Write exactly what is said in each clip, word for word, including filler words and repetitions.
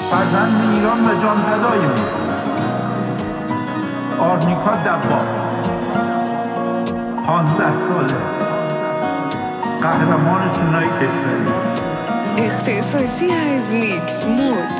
فرزند ایران و جان فدایمون. آرنیکا دباغ پانزده ساله، قهرمان سینای کشوری. اختصاصی از میکس مود.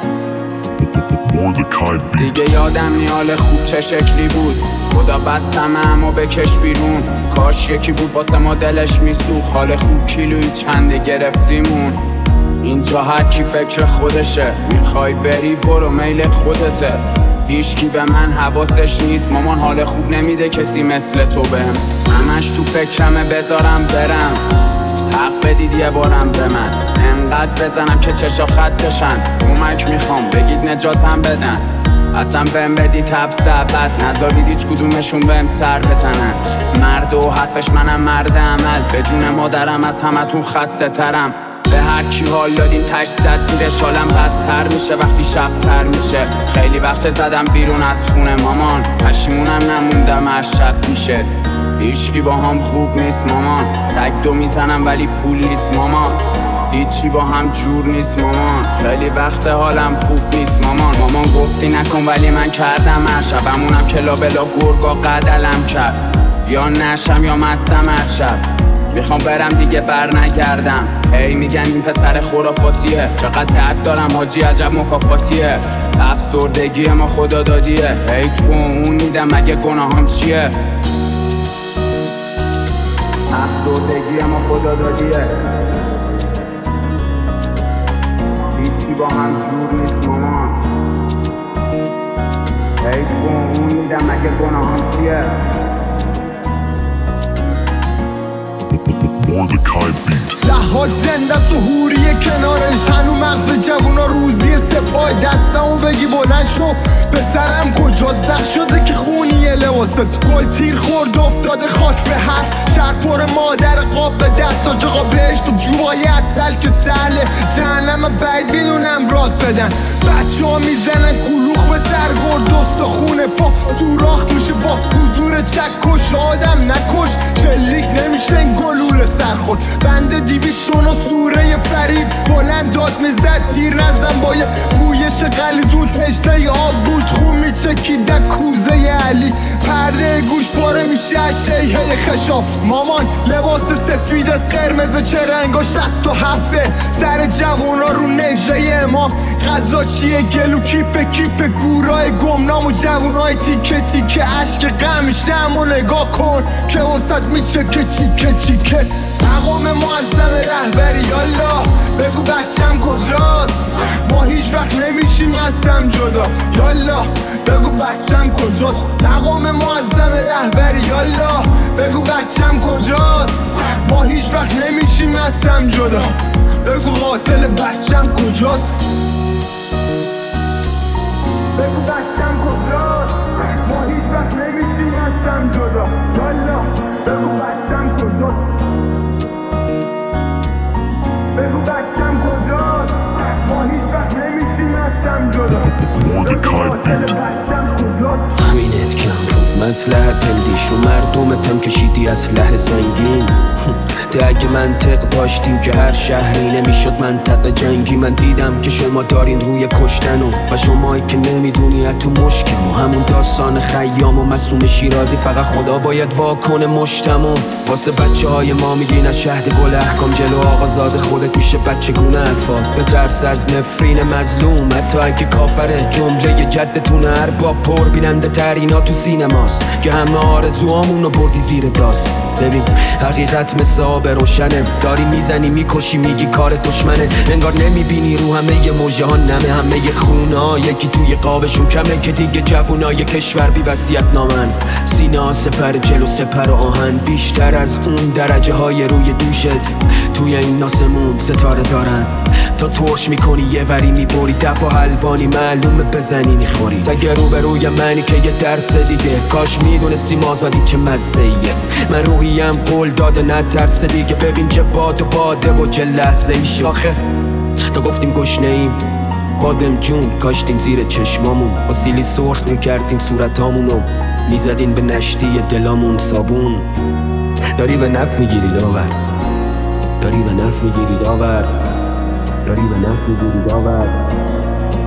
دیگه یادم نیال خوب چه شکلی بود، خدا بستمه اما بکش بیرون. کاش یکی بود واسه ما دلش میسوخت، حال خوب کیلویی چنده گرفتیمون. اینجا هر کی فکر خودشه، میخوای بری برو میل خودته. هیچکی به من حواسش نیست، مامان حال خوب نمیده کسی مثل تو بهم. همش تو فکرمه بذارم برم، حق بدید یه بارم به من. انقدر بزنم که چشا خط بشن، کمک میخوام بگید نجاتم بدن. اصلا بهم بدید تبس بد نذارید هیچ کدومشون بهم سر بزنن. مرد و حرفش منم مرد عمل، به جون مادرم از همتون خسته ترم. به هر کی حال دادین تش زد زیرش، حالم بدتر میشه وقتی شب تر میشه. خیلی وقت زدم بیرون از خونه مامان، پشیمونم نموندم از شب میشه. هیچکی با هم خوب نیست مامان، سگ دو میزنم ولی پولی نیست مامان. هیچی با هم جور نیست مامان، خیلی وقت حالم خوب نیست مامان. مامان گفتی نکن ولی من کردم، هر شبمونم کلا بلا گرگا قدلم کرد. یا نشم یا مستم هر شب، میخوام برم دیگه بر نگردم. هی میگن این پسر خرافاتیه، چقدر درد دارم حاجی عجب مکافاتیه. افسردگی ما خدا دادیه، هی تو اون میدم مگه گناهام چیه. افسردگی ما خدا دادیه، هیچی با هم جور نیست مامان. هی تو اون میدم مگه گناهام چیه. لحاج زنده سهوریه کنارش، هنو مغز جوونا روزی سپای. دستمو بگی بلند شو پسرم کجا زخ شده که خونیه لباست. گل تیر خورد افتاده خاک به حرف، شهر پر مادر قاب به دستا جاقا بهشت و جوهای اصل که سهله. جهنم باید بیدونم راد بدن، بچه ها میزنن کلوخ به سرگرد. دست خونه پا سوراخ میشه با حضور چکش. آدم نکش شلیک نمیشه این گلوله سرخورد. بنده دیویستون و سوره فریب بلند داد میزد تیر نزدم با یه گویش غلیظون. تشنه آب بود خون میچکید در کوزه علی. پرده گوش پاره میشه از شیهه خشاب. مامان لباس سفیدت قرمز چه رنگا شست و هفته. سر جوانا رو نجه امام. غذا چیه گلو کیپ کیپ گورای گمنام و جوانای تیکه تیکه عشق غمشم و نگاه کن که وسط میچکه چیکه چیکه. مقام معظم رهبری یالا بگو بچم کجاست. ما هیچ وقت نمیشیم قسم جدا یالا بگو بچم کجاست. مقام معظم رهبری یالا بگو بچم کجاست. ما هیچ وقت نمیشیم قسم جدا بگو قاتل بچم کجاست. بگو بچم کجاست. ما هیچ وقت نمیشیم قسم جدا یالا بگو بچم کجاست. بگو بچم کجاست. ما هیچ وقت نمیشیم قسم جدا بگو قاتل بچم کجاست. همینت کم بود مصلحت اندیش و مردمتم کشیدی اسلحه سنگین. ده اگه منطق داشتیم که هر شهری نمیشد منطقه جنگی. من دیدم که شما دارین روی کشتن و, و شمایی که نمیدونی از تو مشکم و همون داستان خیام و مسوم شیرازی. فقط خدا باید واکنه مشتم و واسه بچه های ما میگین از شهد گل احکام جلو آقازاد خودت میشه بچه گونه الفاد. به ترس از نفرین مظلوم حتی اگه کافره جمله جدتون ارباب پر بیننده ترینا تو سینماست که همه آرزوامونو بردی زیر داست. ببین حقیقت مثل آب روشنه، داری میزنی میکشی میگی کار دشمنه. انگار نمیبینی رو همه ی موجه ها نمه، همه ی خونه ها یکی توی قابشون کمه که دیگه جوونای کشور بی وصیت نامن. سینه ها سپر جلو سپر و آهن، بیشتر از اون درجه های روی دوشت توی این آسمون ستاره دارن. تا ترش میکنی یه وری میبری دپ و حلوانی معلومه بزنی میخوری. اگه رو به روی منی که یه درس دیگه کاش میدونستیم آزادی چه مزهیه. من روحیم قول داده نترسه دیگه، ببین چه باد و باده و چه لحظه ایش. آخه تا گفتیم گشنه ایم بادم جون کاشتیم زیر چشمامون، با سیلی سرخ میکردیم صورتامونو میزدین به نشتی دلامون صابون. داری به نف میگیری داور، داری به نف میگیری داور، داری به نف میگیری داور،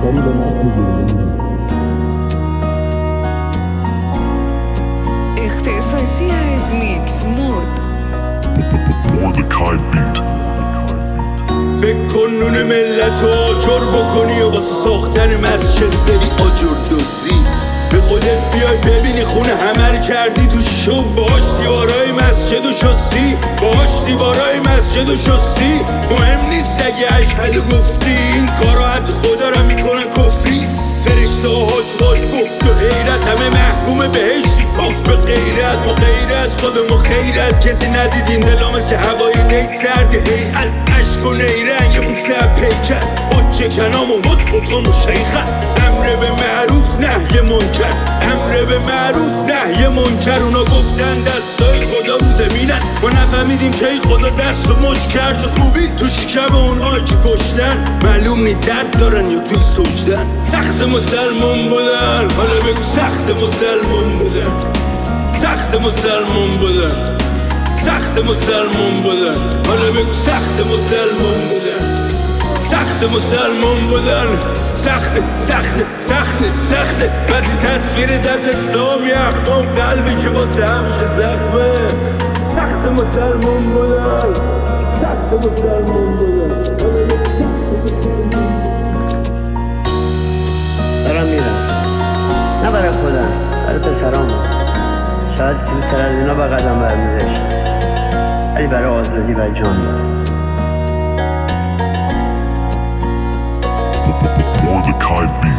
اختصاصی از میکس مود. Mordecai Beat. فکر کن نون ملت رو آجر بکنی و واسه ساختن مسجد بری آجر دوزی. به خودت بیای ببینی خونه همه رو کردی تو شو. باش دیوارای مسجد و شستی، باش دیوارای مسجد و شستی. مهم نیست اگه اشهد گفتی، این کارا حتی خدا را میکنن کفری. فرشته و حاج باش بخت و حیرت همه محکوم بهشتی. پاک به غیرت ما غیر از خودم و خیر از کسی ندیدین. دلا مثل هوای دیت سرد هیئت عشق و نیرنگ بوسه پیکر. بچه کنام و مد بطن و شیخت. امر به معروف نهی منکر، امر به معروف نهی منکر. اونا گفتن دستای خدا رو زمینن، ما نفهمیدیم که ای خدا دست و مش کرد. و خوبی تو شکم اونها که کشتن، معلوم نی درد دارن یا توی سجدن. سخت مسلمون بودن، حالا بگو سخت مسلمون بودن. سخت مسلمون بودن، سخت مسلمون بودن. حالا بگو سخت مسلمون بودن، سخت مسلمون بودن. سخت سخت سخت سخت بعد تصویر از اسلام یه اخمام قلبی که واسه همیشه زخمه. سخت مسلمون بودن، سخت مسلمون بودن. دارم میرم، نه برای خودم، برای پسرام. شاید زودتر از اینا به قدم برمی‌داشتم، ولی برای آزادی و جان. Mordecai Beat.